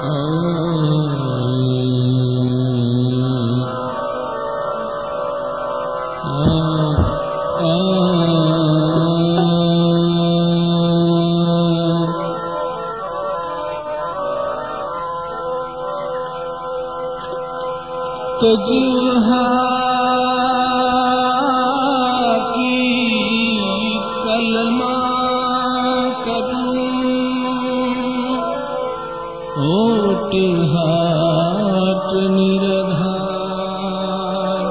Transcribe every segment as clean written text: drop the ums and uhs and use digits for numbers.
तजुहा की कलमा करूं होठ हाथ निरधार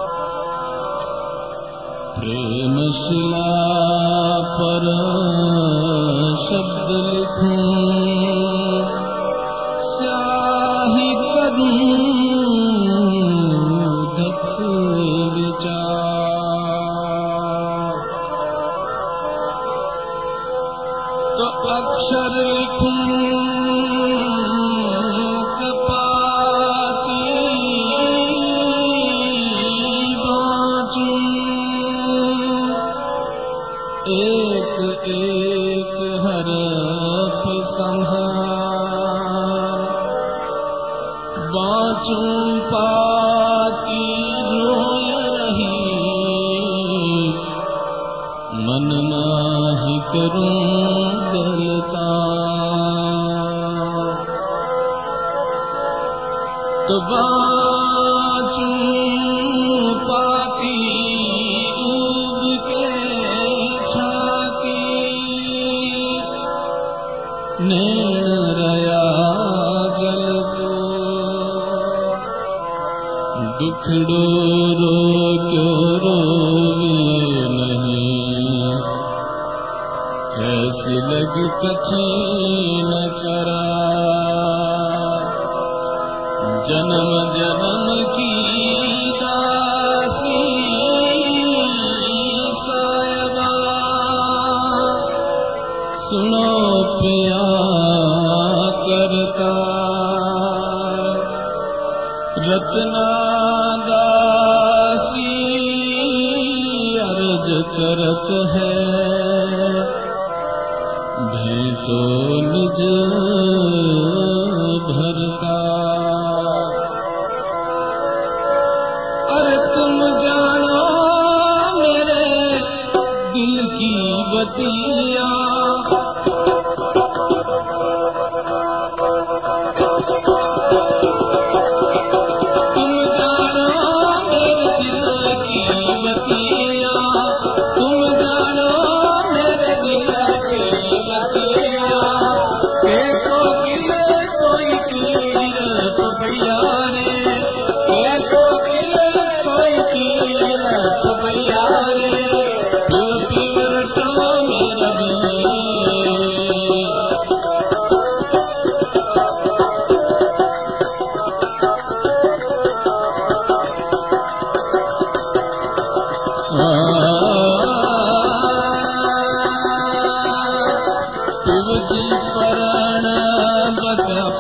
प्रेम शिला पर शब्द लिखूं स्याही करूं तो अक्षर लिखूं कपाती बाँचूं एक एक हरफ संहार बाँचूं पाती रोय रही मन माही करूं गलता तो बाँचूं पाती उब के छाती नैन रया जल को दुखड़ो रो क्यों रोवे नहीं ऐसी लग कछी न करा जन्म जन्म की दासी सायबा सुनो पिया करता रत्ना दासी अर्ज करत है तो निज भरता अरे तुम जानो मेरे दिल की बतिया तुम जानो मेरे दिल की बतिया तुम जानो मेरे दिल की बतिया परण बस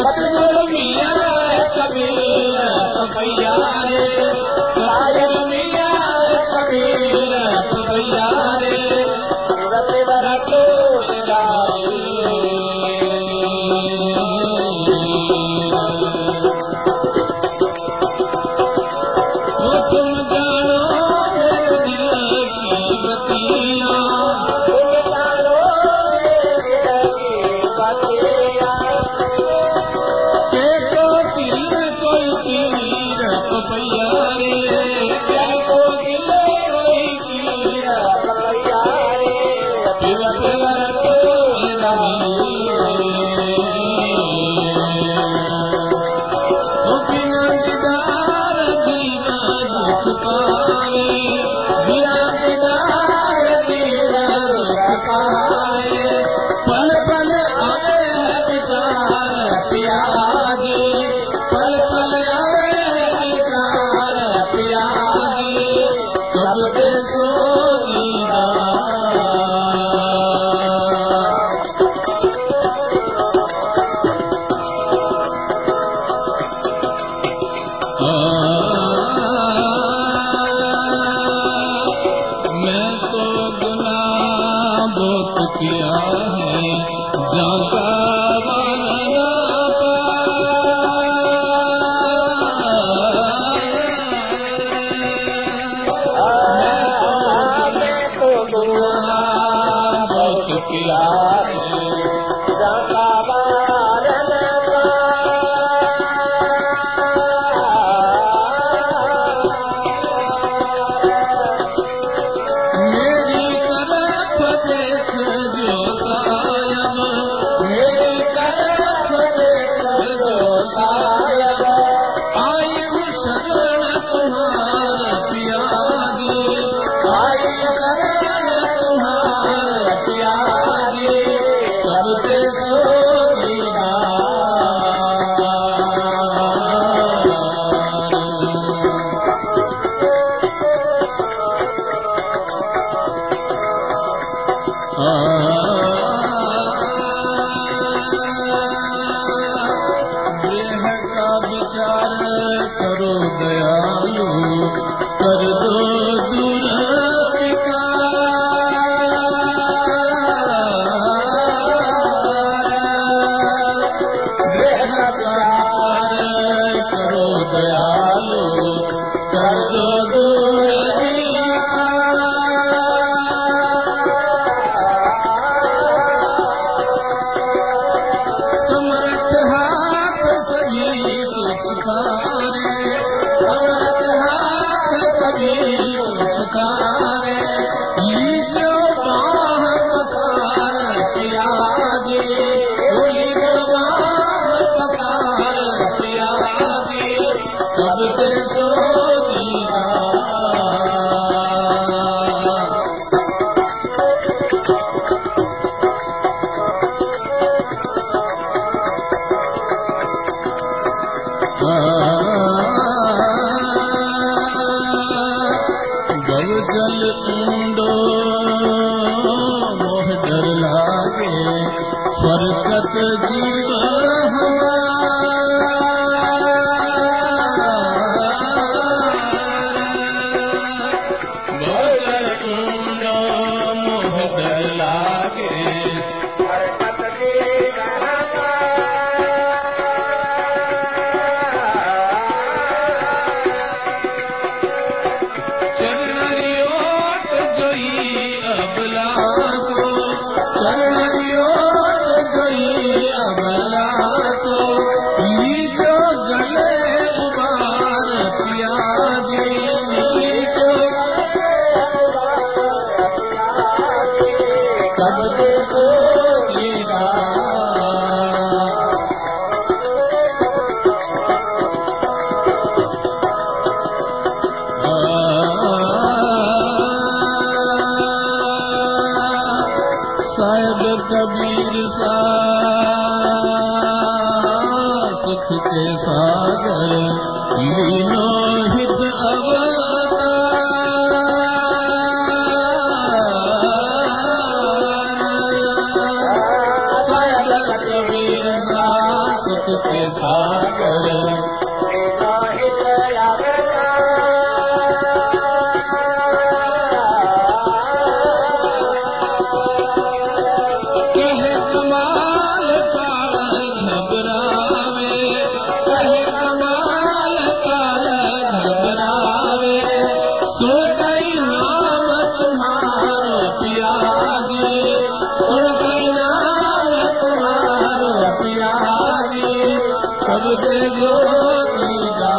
सतगुरु मिया कबीर पपैया रे, साहिब मिया कबीर पपैया रे, सूरत बरतो तुम जानो मेरे दिल की बतियाँ, तुम जानो मेरे दिल की बतियाँ, के को दिल कोई पीर पपैया रे, के को दिल कोई पीर पपैया रे, तिलक बरतो पल पल आवे है विचार प्याजी, पल पल आवे है विचार प्याजी, कब के सोनीदा किया है जाता वरना मैं तो गुनाह बहुत किया है जाता वरना मेरी तरफ देख जो सायब, मेरी तरफ देख जो सायब, आई हूँ शरण तुम्हार प्यारी, आई शरण तुम्हार प्यारी, कब से सोनीदा देह का विचार करो दयालु, कर दो दूर विकार, देह का विचार करो दयालु, कर दो दूर समर्थ हाथ सही सुखारे, समर्थ हाथ सही सुखारे, लीजो बाह पसार प्याजी, लीजो बाह पसार प्याजी, कब से सोनीदा गव जल ऊंडो मोह डर लागे, फरकत जीव गव जल ऊंडो मोह डर लागे, फरकत जीव चरणरियोट जोई अबला को, चरणरियोट जोई अबला को, लीजो गले उबार प्याजी, लीजो कब से सोनीदा साहिब कबीर सा सुख के सागर, लीनो हित अवतार, साहिब कबीर सा सुख रस के सागर कहे कमाल काल घबरावे, कहे कमाल काल घबरावे, सुन कई नाम तुम्हारो पिया जी, सुन कई नाम तुम्हारो पिया जी, सब दे ज्योति जा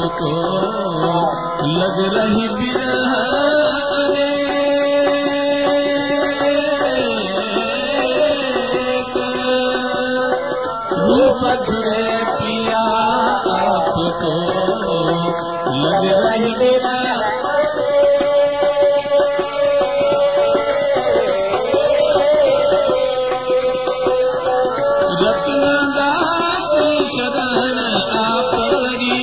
आपको लग रही बिरह रूप धुरे पिया आपको लग रही बिरह शरण आपरी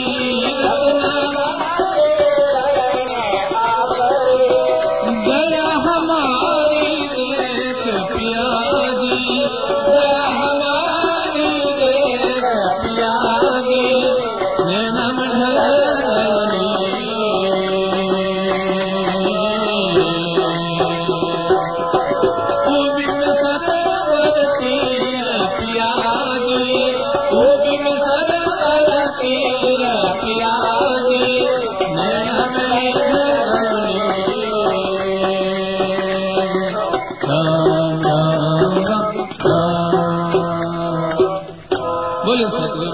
दया हमारी देख प्याजी दया हमारी देख प्याजी नैनम ढलनी बिन सरवर तीर प्याजी बिन सरवर तीर प्याजी नैनम ढलनी बोले सतगुरु